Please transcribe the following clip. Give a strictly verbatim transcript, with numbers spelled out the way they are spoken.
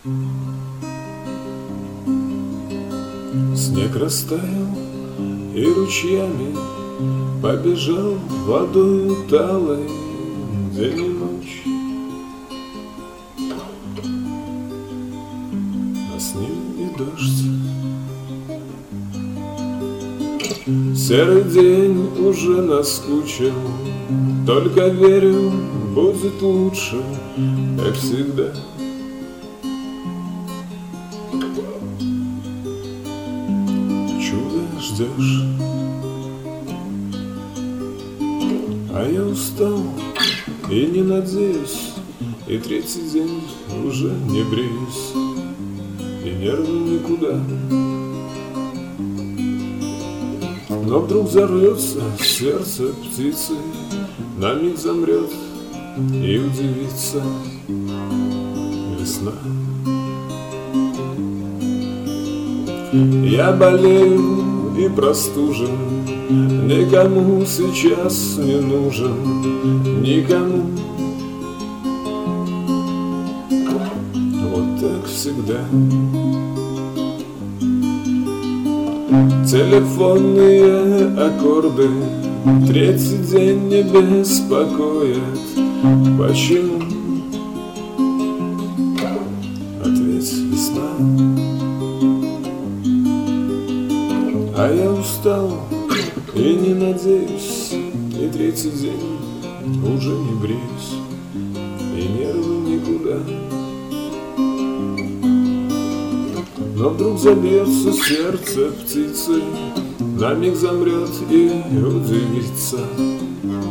Снег растаял и ручьями побежал водою талой день и ночь, а с ним и дождь. Серый день уже наскучил, только верю, будет лучше, как всегда. Чудо ждешь, а я устал и не надеюсь, и третий день уже не бреюсь, и нервы никуда. Но вдруг взорвется сердце птицы, на миг замрет и удивится весна. Я болею и простужен, никому сейчас не нужен, никому. Вот так всегда. Телефонные аккорды третий день не беспокоят. Почему? Ответь, весна. А я устал и не надеюсь, и третий день уже не бреюсь, и нервы никуда. Но вдруг забьется сердце птицы, на миг замрет и удивится